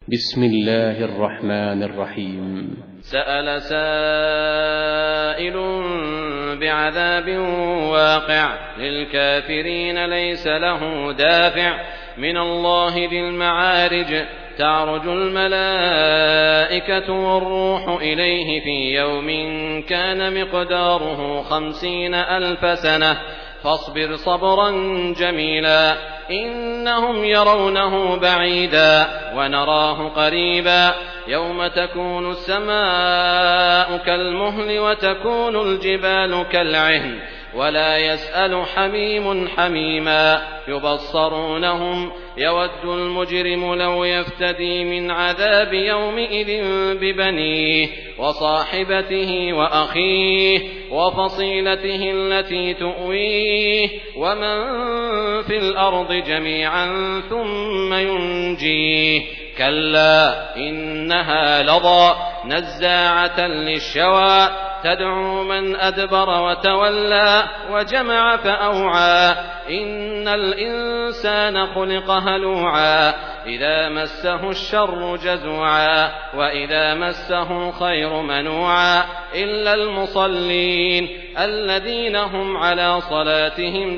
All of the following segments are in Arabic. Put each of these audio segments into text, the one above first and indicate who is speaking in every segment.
Speaker 1: بسم الله الرحمن الرحيم.
Speaker 2: سأل سائل بعذاب واقع للكافرين ليس له دافع من الله ذي المعارج تعرج الملائكة والروح إليه في يوم كان مقداره 50,000 سنة فاصبر صبرا جميلا إنهم يرونه بعيدا ونراه قريبا يوم تكون السماء كالمهل وتكون الجبال كالعهن ولا يسأل حميم حميما يبصرونهم يود المجرم لو يفتدي من عذاب يومئذ ببنيه وصاحبته وأخيه وفصيلته التي تؤويه ومن في الأرض جميعا ثم ينجيه كلا إنها لظى نزاعة للشوى تدعو من أدبر وتولى وجمع فأوعى إن الإنسان خلق هلوعا إذا مسه الشر جزوعا وإذا مسه الخير منوعا إلا المصلين الذين هم على صلاتهم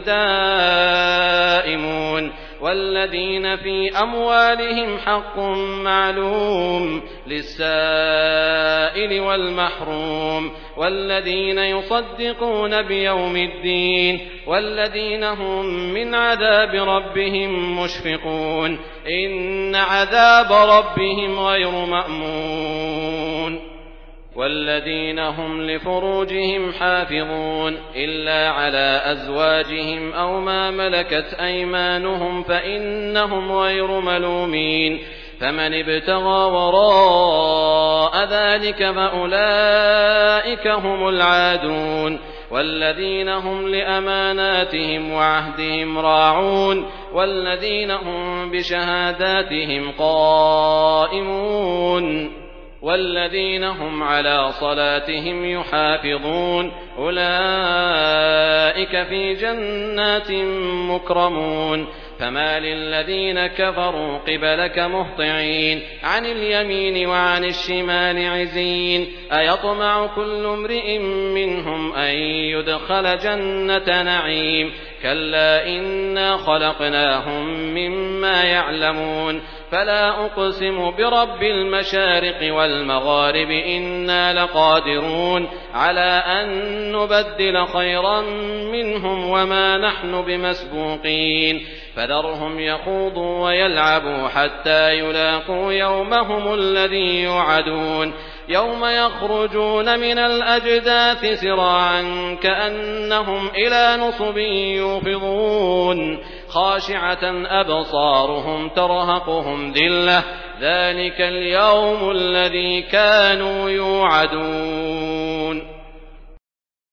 Speaker 2: دائمون والذين في أموالهم حق معلوم للسائل والمحروم والذين يصدقون بيوم الدين والذين هم من عذاب ربهم مشفقون إن عذاب ربهم غير مأمون والذين هم لفروجهم حافظون إلا على أزواجهم أو ما ملكت أيمانهم فإنهم غير ملومين فمن ابتغى وراء ذلك فأولئك هم العادون والذين هم لأماناتهم وعهدهم راعون والذين هم بشهاداتهم قائمون والذين هم على صلاتهم يحافظون أولئك في جنات مكرمون فما للذين كفروا قبلك مهطعين عن اليمين وعن الشمال عزين أيطمع كل امرئ منهم أن يدخل جنة نعيم كلا إنا خلقناهم مما يعلمون فلا أقسم برب المشارق والمغارب إنا لقادرون على أن نبدل خيرا منهم وما نحن بمسبوقين فذرهم يخوضوا ويلعبوا حتى يلاقوا يومهم الذي يوعدون يوم يخرجون من الأجداث سراعا كأنهم إلى نصب يوفضون خاشعة أبصارهم ترهقهم ذلة ذلك اليوم الذي كانوا يوعدون.